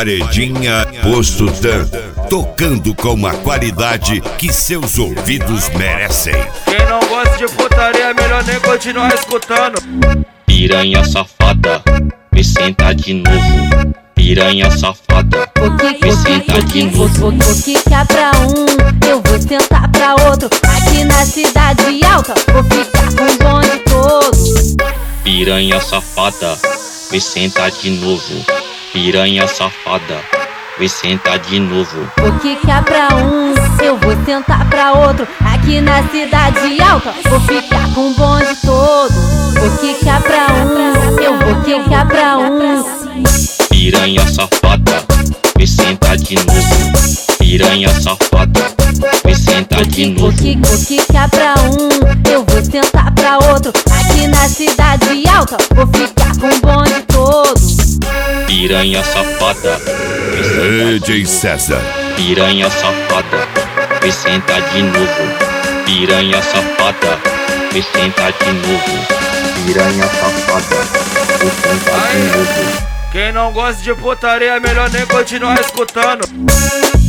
Paredinha Posto Dan, tocando com uma qualidade que seus ouvidos merecem. Quem não gosta de putaria é melhor nem continuar escutando. Piranha safada, me senta de novo. Piranha safada, me senta de novo. Vou quicar pra um, eu vou sentar pra outro. Aqui na cidade alta, vou ficar com o bonde todo. Piranha safada, me senta de novo. Piranha safada, me senta de novo. Vou quicar pra um, eu vou sentar pra outro. Aqui na cidade alta, vou ficar com o bonde todo. Vou quicar pra um, eu vou quicar pra um. Piranha safada, me senta de novo. Piranha safada, me senta de novo. Vou quicar pra um, eu vou sentar pra outro. Aqui na cidade alta, vou ficar com o bonde todo. Piranha safada, me senta DJ de novo. César. Piranha safada, me senta de novo. Piranha safada, me senta de novo. Piranha safada, me senta de novo. Quem não gosta de putaria é melhor nem continuar escutando.